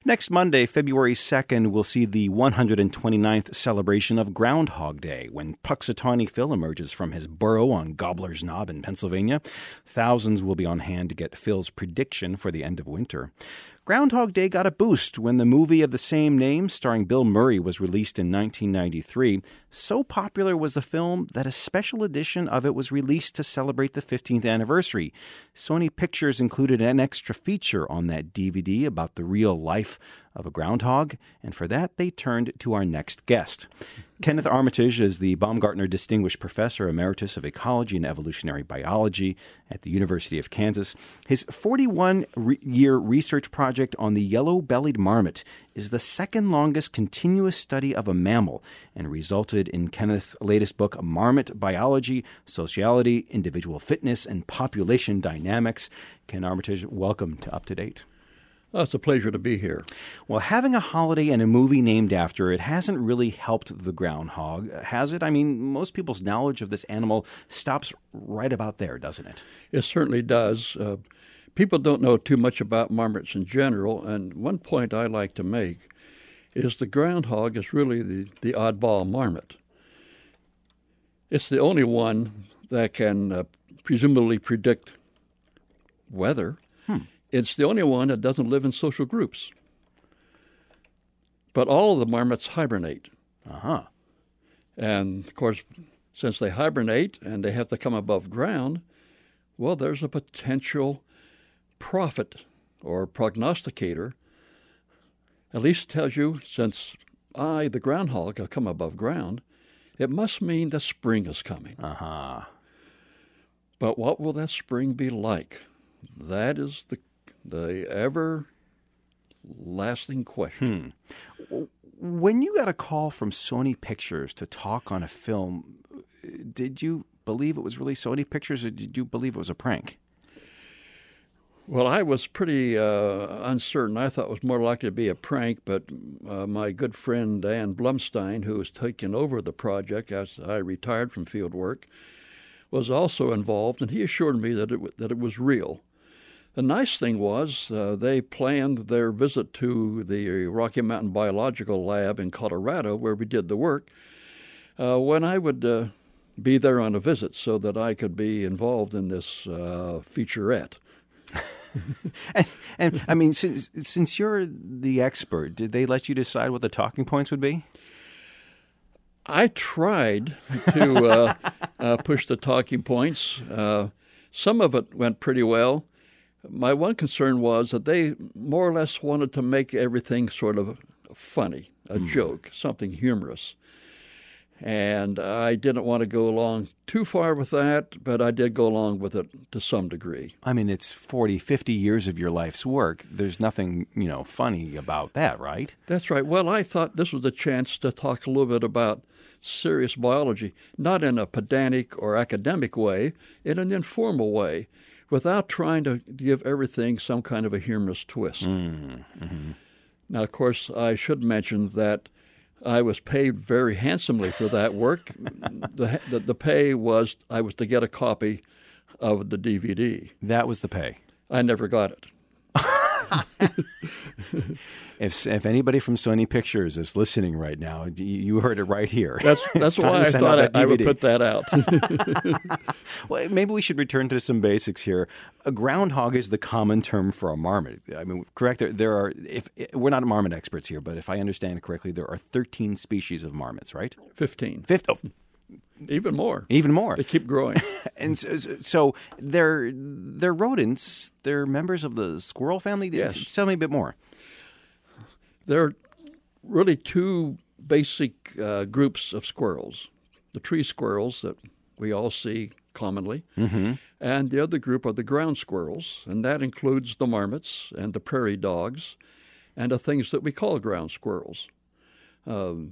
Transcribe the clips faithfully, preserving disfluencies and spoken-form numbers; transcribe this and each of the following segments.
Next Monday, February second, we'll see the one hundred twenty-ninth celebration of Groundhog Day, when Punxsutawney Phil emerges from his burrow on Gobbler's Knob in Pennsylvania. Thousands will be on hand to get Phil's prediction for the end of winter. Groundhog Day got a boost when the movie of the same name, starring Bill Murray, was released in nineteen ninety-three. So popular was the film that a special edition of it was released to celebrate the fifteenth anniversary. Sony Pictures included an extra feature on that D V D about the real life of a groundhog, and for that they turned to our next guest. Kenneth Armitage is the Baumgartner Distinguished Professor Emeritus of Ecology and Evolutionary Biology at the University of Kansas. His forty-one-year research project on the yellow-bellied marmot is the second longest continuous study of a mammal and resulted in Kenneth's latest book, Marmot Biology, Sociality, Individual Fitness, and Population Dynamics. Ken Armitage, welcome to Up to Date. Oh, it's a pleasure to be here. Well, having a holiday and a movie named after it hasn't really helped the groundhog, has it? I mean, most people's knowledge of this animal stops right about there, doesn't it? It certainly does. Uh, people don't know too much about marmots in general, and one point I like to make is the groundhog is really the, the oddball marmot. It's the only one that can uh, presumably predict weather. Hmm. It's the only one that doesn't live in social groups. But all of the marmots hibernate. Uh-huh. And, of course, since they hibernate and they have to come above ground, well, there's a potential prophet or prognosticator. At least it tells you, since I, the groundhog, have come above ground, it must mean that spring is coming. Uh-huh. But what will that spring be like? That is the the ever-lasting question. Hmm. When you got a call from Sony Pictures to talk on a film, did you believe it was really Sony Pictures, or did you believe it was a prank? Well, I was pretty uh, uncertain. I thought it was more likely to be a prank, but uh, my good friend Dan Blumstein, who was taking over the project as I retired from field work, was also involved, and he assured me that it, that it was real. The nice thing was uh, they planned their visit to the Rocky Mountain Biological Lab in Colorado, where we did the work, uh, when I would uh, be there on a visit so that I could be involved in this uh, featurette. and, and, I mean, since, since you're the expert, did they let you decide what the talking points would be? I tried to uh, uh, push the talking points. Uh, some of it went pretty well. My one concern was that they more or less wanted to make everything sort of funny, a mm. joke, something humorous. And I didn't want to go along too far with that, but I did go along with it to some degree. I mean, it's forty, fifty years of your life's work. There's nothing, you know, funny about that, right? That's right. Well, I thought this was a chance to talk a little bit about serious biology, not in a pedantic or academic way, in an informal way, without trying to give everything some kind of a humorous twist. Mm, mm-hmm. Now, of course, I should mention that I was paid very handsomely for that work. the, the The pay was I was to get a copy of the D V D. That was the pay. I never got it. If if anybody from Sony Pictures is listening right now, you heard it right here. That's that's why I thought I, I would put that out. Well, maybe we should return to some basics here. A groundhog is the common term for a marmot. I mean, correct? There, there are. If we're not marmot experts here, but if I understand it correctly, there are thirteen species of marmots, right? Fifteen. Fifteen. Oh. Even more. Even more. They keep growing. And so, so they're they're rodents. They're members of the squirrel family. Yes. Tell me a bit more. There are really two basic uh, groups of squirrels: the tree squirrels that we all see commonly, mm-hmm. and the other group are the ground squirrels, and that includes the marmots and the prairie dogs, and the things that we call ground squirrels. Um,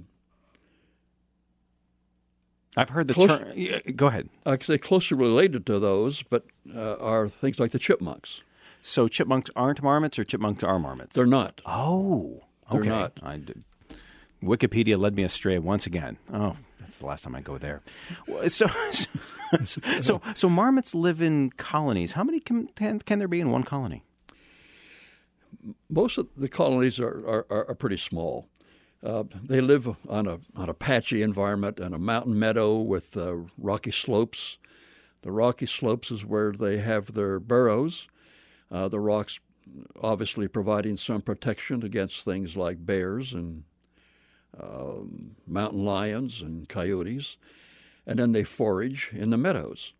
I've heard the Close, term. Yeah, go ahead. I could say closely related to those, but uh, are things like the chipmunks. So chipmunks aren't marmots, or chipmunks are marmots? They're not. Oh, okay. They're not. I, Wikipedia led me astray once again. Oh, that's the last time I go there. So, so, so, so marmots live in colonies. How many can, can can there be in one colony? most of the colonies are, are, are pretty small. Uh, they live on a on a patchy environment and a mountain meadow with uh, rocky slopes. The rocky slopes is where they have their burrows. Uh, the rocks obviously providing some protection against things like bears and uh, mountain lions and coyotes. And then they forage in the meadows.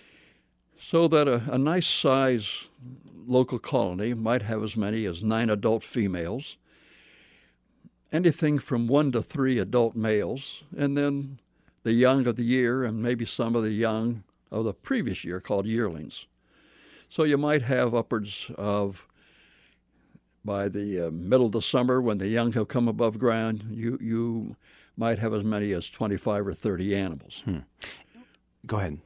So that a, a nice size local colony might have as many as nine adult females, anything from one to three adult males, and then the young of the year and maybe some of the young of the previous year called yearlings. So you might have upwards of, by the uh, middle of the summer when the young have come above ground, you, you might have as many as twenty-five or thirty animals. Hmm. Go ahead.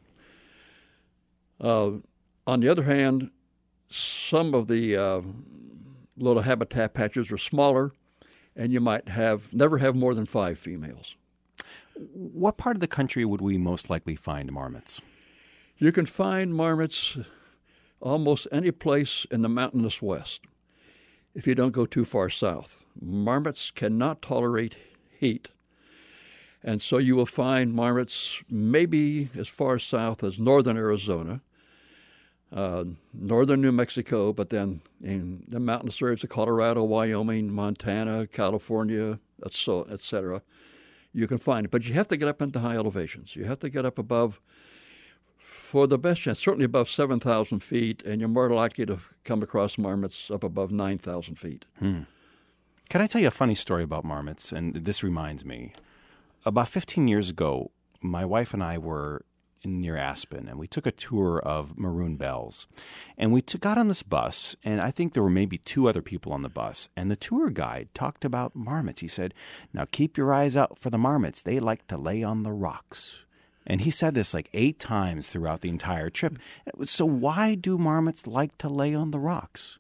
Uh, on the other hand, some of the uh, little habitat patches are smaller, and you might have never have more than five females. What part of the country would we most likely find marmots? You can find marmots almost any place in the mountainous west if you don't go too far south. Marmots cannot tolerate heat, and so you will find marmots maybe as far south as northern Arizona, uh, northern New Mexico, but then in the mountainous areas of Colorado, Wyoming, Montana, California, et cetera, you can find it. But you have to get up into high elevations. You have to get up above, for the best chance, certainly above seven thousand feet, and you're more likely to come across marmots up above nine thousand feet. Hmm. Can I tell you a funny story about marmots? And this reminds me. About fifteen years ago, my wife and I were near Aspen, and we took a tour of Maroon Bells. And we took, got on this bus, and I think there were maybe two other people on the bus. And the tour guide talked about marmots. He said, now keep your eyes out for the marmots. They like to lay on the rocks. And he said this like eight times throughout the entire trip. So why do marmots like to lay on the rocks?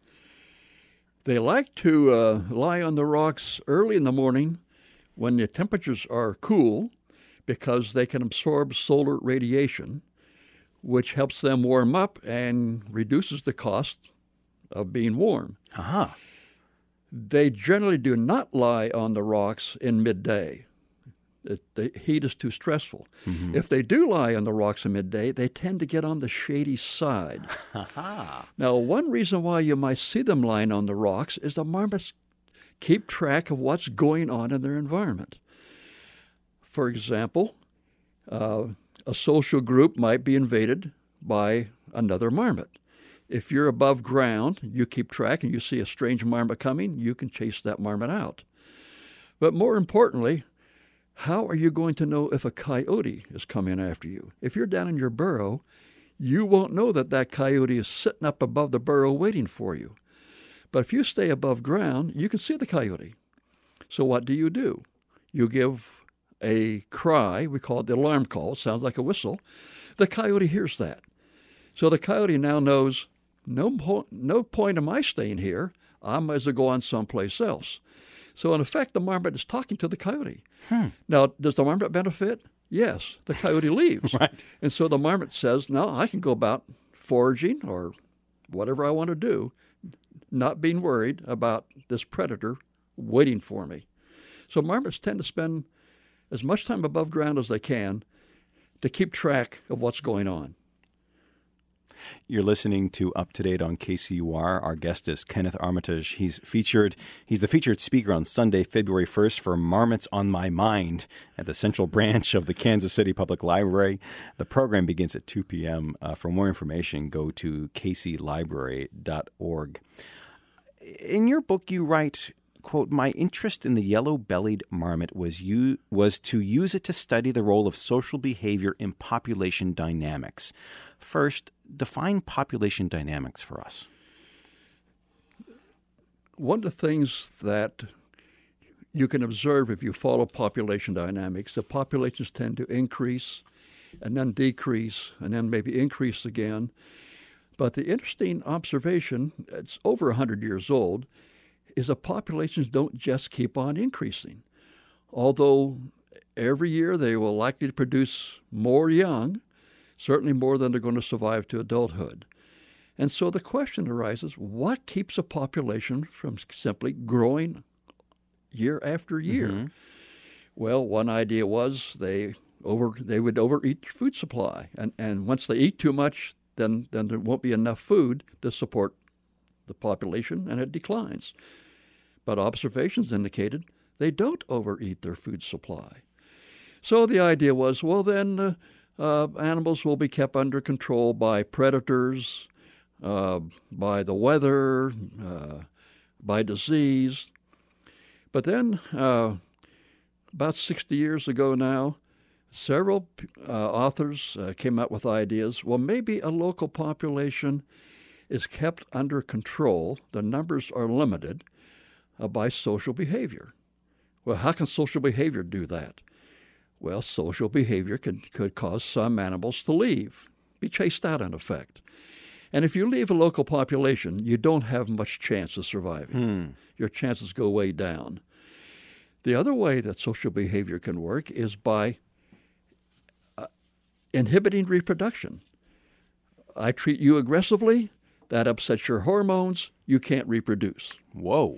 They like to uh, lie on the rocks early in the morning when the temperatures are cool, because they can absorb solar radiation, which helps them warm up and reduces the cost of being warm. Uh-huh. They generally do not lie on the rocks in midday. The, the heat is too stressful. Mm-hmm. If they do lie on the rocks in midday, they tend to get on the shady side. Now, one reason why you might see them lying on the rocks is the marmots keep track of what's going on in their environment. For example, uh, a social group might be invaded by another marmot. If you're above ground, you keep track and you see a strange marmot coming, you can chase that marmot out. But more importantly, how are you going to know if a coyote is coming after you? If you're down in your burrow, you won't know that that coyote is sitting up above the burrow waiting for you. But if you stay above ground, you can see the coyote. So what do you do? You give a cry, we call it the alarm call, it sounds like a whistle. The coyote hears that. So the coyote now knows, no, po- no point am I staying here, I might as well go on someplace else. So in effect, the marmot is talking to the coyote. Hmm. Now, does the marmot benefit? Yes, the coyote leaves. Right. And so the marmot says, no, I can go about foraging or whatever I want to do, not being worried about this predator waiting for me. So marmots tend to spend as much time above ground as they can to keep track of what's going on. You're listening to Up to Date on K C U R. Our guest is Kenneth Armitage. He's featured. He's the featured speaker on Sunday, February first for Marmots on My Mind at the Central Branch of the Kansas City Public Library. The program begins at two p.m. Uh, for more information, go to k c library dot org. In your book, you write, quote, my interest in the yellow-bellied marmot was you, was to use it to study the role of social behavior in population dynamics. First, define population dynamics for us. One of the things that you can observe if you follow population dynamics, the populations tend to increase and then decrease and then maybe increase again. But the interesting observation, it's over one hundred years old, is that populations don't just keep on increasing. Although every year they will likely to produce more young, certainly more than they're going to survive to adulthood. And so the question arises, what keeps a population from simply growing year after year? Mm-hmm. Well, one idea was they over they would overeat their food supply. And, and once they eat too much, then, then there won't be enough food to support the population, and it declines. But observations indicated they don't overeat their food supply. So the idea was, well, then uh, uh, animals will be kept under control by predators, uh, by the weather, uh, by disease. But then, uh, about sixty years ago now, several uh, authors uh, came up with ideas. Well, maybe a local population is kept under control, the numbers are limited, uh, by social behavior. Well, how can social behavior do that? Well, social behavior could, could cause some animals to leave, be chased out in effect. And if you leave a local population, you don't have much chance of surviving. Hmm. Your chances go way down. The other way that social behavior can work is by uh, inhibiting reproduction. I treat you aggressively, that upsets your hormones, you can't reproduce. Whoa.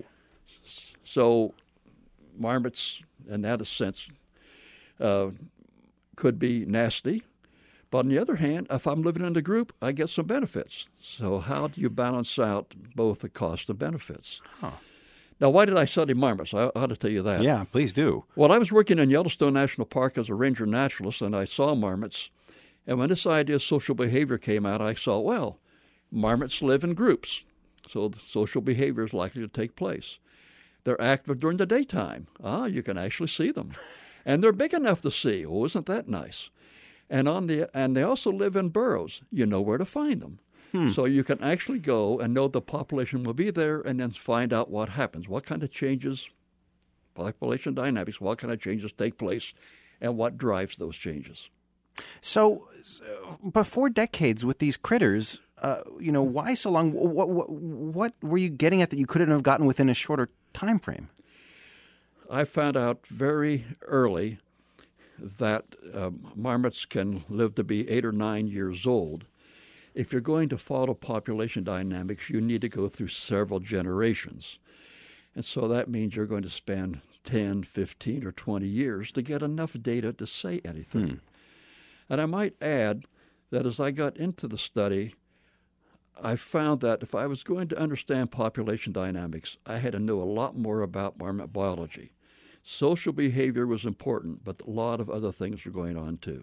So marmots, in that sense, uh, could be nasty. But on the other hand, if I'm living in a group, I get some benefits. So how do you balance out both the cost and benefits? Huh. Now, why did I study marmots? I ought to tell you that. Yeah, please do. Well, I was working in Yellowstone National Park as a ranger naturalist, and I saw marmots. And when this idea of social behavior came out, I saw, well, marmots live in groups, so social behavior is likely to take place. They're active during the daytime. Ah, you can actually see them. And they're big enough to see. Oh, isn't that nice? And on the and they also live in burrows. You know where to find them. Hmm. So you can actually go and know the population will be there and then find out what happens, what kind of changes, population dynamics, what kind of changes take place, and what drives those changes. So, so before decades with these critters, uh, you know, why so long? What, what, what were you getting at that you couldn't have gotten within a shorter time frame? I found out very early that uh, marmots can live to be eight or nine years old. If you're going to follow population dynamics, you need to go through several generations. And so that means you're going to spend ten, fifteen, or twenty years to get enough data to say anything. Hmm. And I might add that as I got into the study, I found that if I was going to understand population dynamics, I had to know a lot more about marmot biology. Social behavior was important, but a lot of other things were going on too.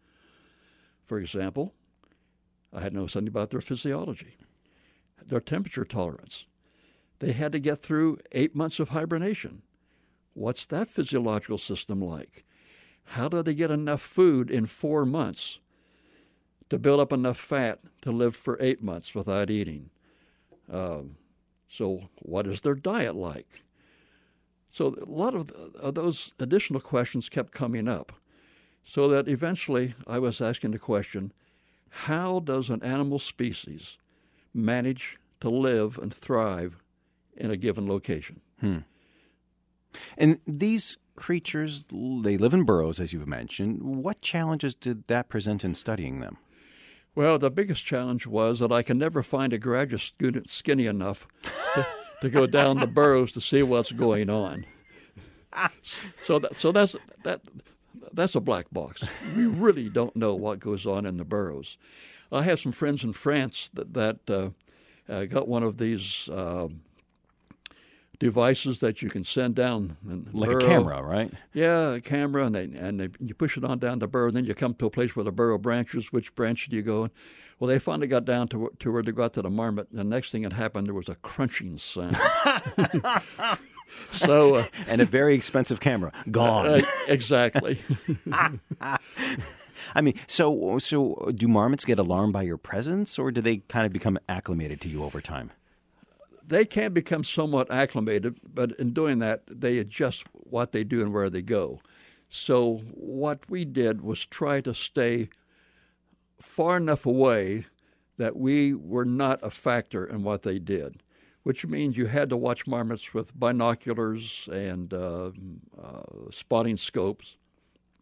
For example, I had to know something about their physiology, their temperature tolerance. They had to get through eight months of hibernation. What's that physiological system like? How do they get enough food in four months to build up enough fat to live for eight months without eating? Um, so what is their diet like? So a lot of, of those additional questions kept coming up, so that eventually I was asking the question, how does an animal species manage to live and thrive in a given location? Hmm. And these creatures, they live in burrows, as you've mentioned. What challenges did that present in studying them? Well, the biggest challenge was that I could never find a graduate student skinny enough to, to go down the burrows to see what's going on. So that, so that's that that's a black box. We really don't know what goes on in the burrows. I have some friends in France that, that uh, uh, got one of these uh, devices that you can send down. And like burrow. a camera, right? Yeah, a camera, and they and they, you push it on down the burrow, and then you come to a place where the burrow branches. Which branch do you go in? Well, they finally got down to, to where they got to the marmot. And the next thing that happened, there was a crunching sound. So, uh, and a very expensive camera gone. Uh, exactly. I mean, so so do marmots get alarmed by your presence, or do they kind of become acclimated to you over time? They can become somewhat acclimated, but in doing that, they adjust what they do and where they go. So what we did was try to stay far enough away that we were not a factor in what they did, which means you had to watch marmots with binoculars and uh, uh, spotting scopes.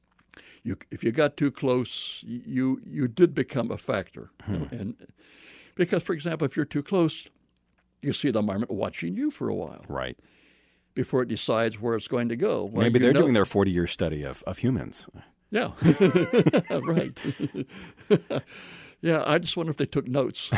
You, if you got too close, you you did become a factor. Hmm. And Because, for example, if you're too close, you see the marmot watching you for a while. Right. Before it decides where it's going to go. Well, Maybe they're know, doing their forty-year study of, of humans. Yeah. Right. Yeah, I just wonder if they took notes.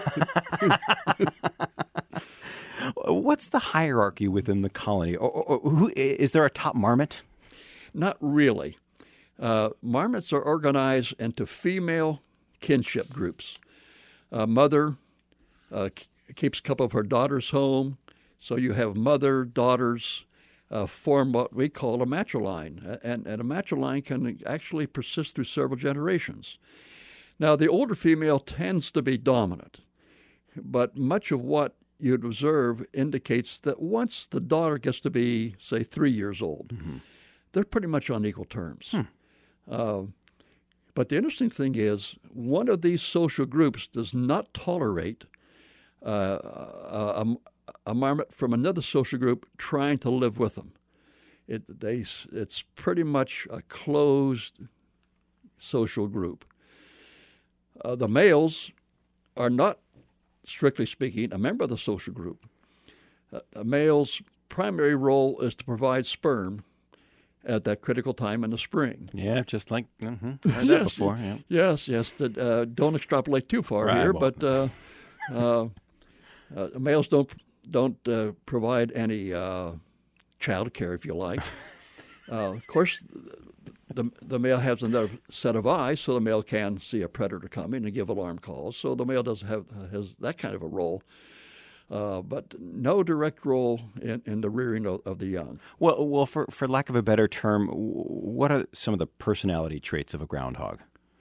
What's the hierarchy within the colony? Or, or, or who, is there a top marmot? Not really. Uh, marmots are organized into female kinship groups. A mother uh, k- keeps a couple of her daughters home, so you have mother, daughters, uh, form what we call a matriline, and, and a matriline can actually persist through several generations. Now, the older female tends to be dominant, but much of what you'd observe indicates that once the daughter gets to be, say, three years old, mm-hmm. they're pretty much on equal terms. Hmm. Uh, but the interesting thing is, one of these social groups does not tolerate uh, a, a marmot from another social group trying to live with them. It, they, it's pretty much a closed social group. Uh, the males are not, strictly speaking, a member of the social group. Uh, a male's primary role is to provide sperm at that critical time in the spring. Yeah, just like mm-hmm, heard yes, that before. Yeah. Yes, yes. Uh, don't extrapolate too far right, here, well. but uh, uh, uh, males don't don't uh, provide any uh, child care, if you like. uh, of course, the the male has another set of eyes, so the male can see a predator coming and give alarm calls. So the male doesn't have has that kind of a role. Uh, but no direct role in, in the rearing of, of the young. Well, well, for, for lack of a better term, what are some of the personality traits of a groundhog?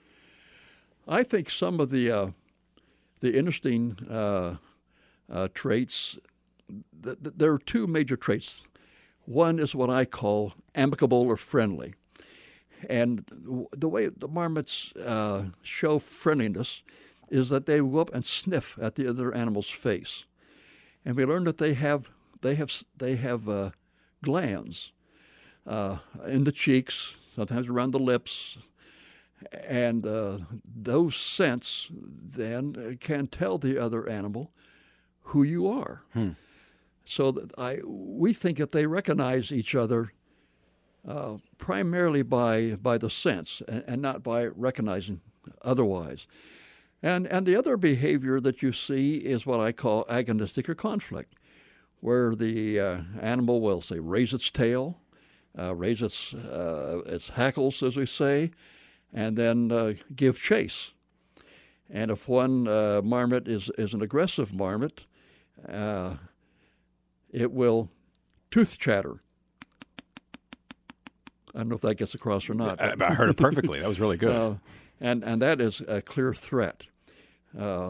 I think some of the uh, the interesting uh, uh, traits, th- th- there are two major traits. One is what I call amicable or friendly. And w- the way the marmots uh, show friendliness is that they go up and sniff at the other animal's face. And we learned that they have they have they have uh, glands uh, in the cheeks, sometimes around the lips, and uh, those scents then can tell the other animal who you are. Hmm. So that I we think that they recognize each other uh, primarily by by the sense and, and not by recognizing otherwise. And and the other behavior that you see is what I call agonistic or conflict, where the uh, animal will, say, raise its tail, uh, raise its uh, its hackles, as we say, and then uh, give chase. And if one uh, marmot is, is an aggressive marmot, uh, it will tooth chatter. I don't know if that gets across or not. I, I heard it perfectly. That was really good. Uh, and and that is a clear threat. Uh,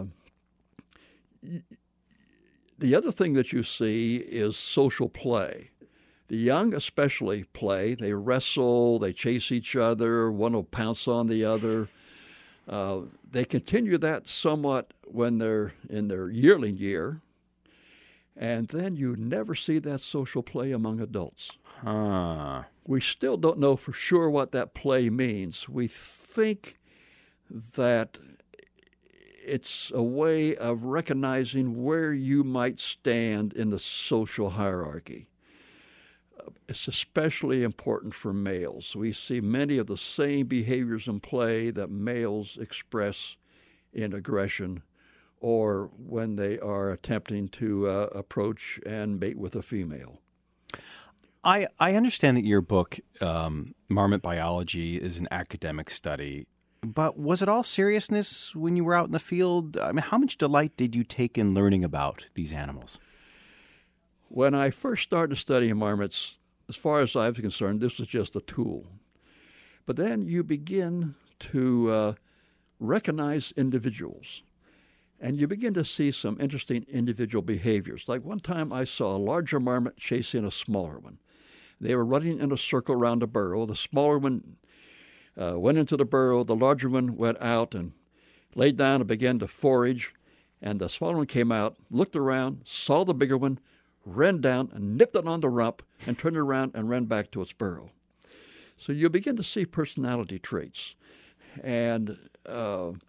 the other thing that you see is social play. The young especially play. They wrestle, they chase each other, one will pounce on the other. Uh, they continue that somewhat when they're in their yearling year, and then you never see that social play among adults. Huh. We still don't know for sure what that play means. We think that it's a way of recognizing where you might stand in the social hierarchy. It's especially important for males. We see many of the same behaviors in play that males express in aggression or when they are attempting to uh, approach and mate with a female. I, I understand that your book, um, Marmot Biology, is an academic study. But was it all seriousness when you were out in the field? I mean, how much delight did you take in learning about these animals? When I first started studying marmots, as far as I was concerned, this was just a tool. But then you begin to uh, recognize individuals, and you begin to see some interesting individual behaviors. Like one time I saw a larger marmot chasing a smaller one. They were running in a circle around a burrow. The smaller one Uh, went into the burrow. The larger one went out and laid down and began to forage. And the smaller one came out, looked around, saw the bigger one, ran down and nipped it on the rump and turned around and ran back to its burrow. So you begin to see personality traits. And uh,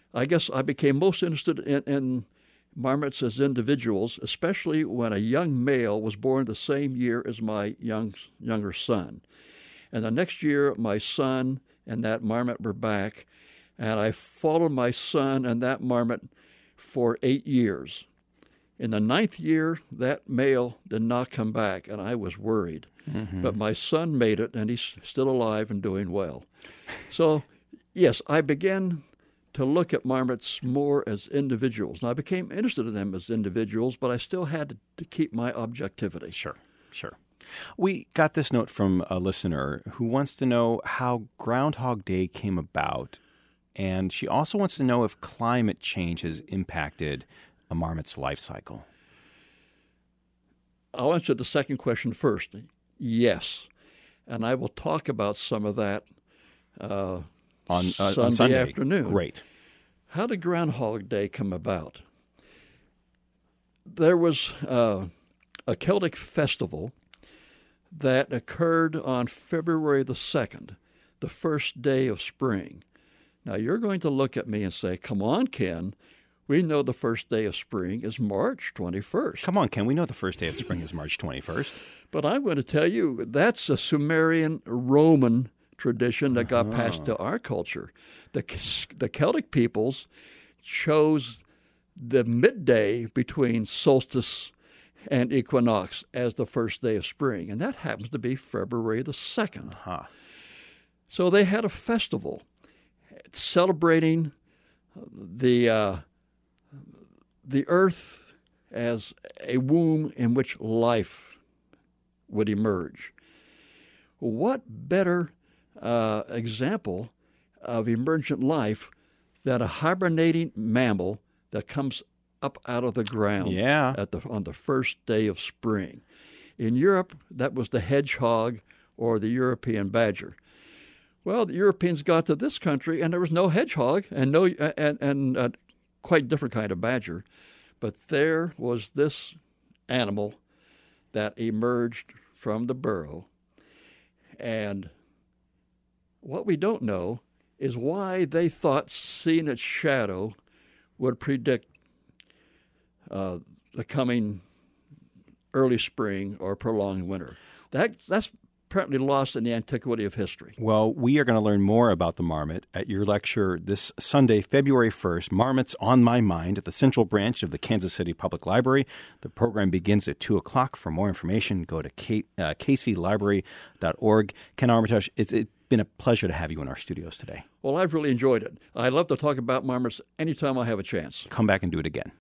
I guess I became most interested in, in marmots as individuals, especially when a young male was born the same year as my young younger son. And the next year, my son and that marmot were back, and I followed my son and that marmot for eight years. In the ninth year, that male did not come back, and I was worried. Mm-hmm. But my son made it, and he's still alive and doing well. So, yes, I began to look at marmots more as individuals. And I became interested in them as individuals, but I still had to, to keep my objectivity. Sure, sure. We got this note from a listener who wants to know how Groundhog Day came about, and she also wants to know if climate change has impacted a marmot's life cycle. I'll answer the second question first. Yes, and I will talk about some of that uh, on, uh, Sunday on Sunday afternoon. Great. How did Groundhog Day come about? There was uh, a Celtic festival that occurred on February the second, the first day of spring. Now, you're going to look at me and say, come on, Ken, we know the first day of spring is March twenty-first. Come on, Ken, we know the first day of spring is March twenty-first. But I'm going to tell you, that's a Sumerian Roman tradition that got uh-huh. passed to our culture. The, the Celtic peoples chose the midday between solstice and equinox as the first day of spring, and that happens to be February the second. Uh-huh. So they had a festival celebrating the uh, the earth as a womb in which life would emerge. What better uh, example of emergent life than a hibernating mammal that comes up out of the ground yeah. at the on the first day of spring? In Europe, that was the hedgehog or the European badger. Well, the Europeans got to this country, and there was no hedgehog and no and and a quite different kind of badger, but there was this animal that emerged from the burrow. And what we don't know is why they thought seeing its shadow would predict uh, the coming early spring or prolonged winter. That that's apparently lost in the antiquity of history. Well, we are going to learn more about the marmot at your lecture this Sunday, February first, Marmots on My Mind, at the Central Branch of the Kansas City Public Library. The program begins at two o'clock. For more information, go to k c library dot org. Ken Armitage, it's it's been a pleasure to have you in our studios today. Well, I've really enjoyed it. I love to talk about marmots anytime I have a chance. Come back and do it again.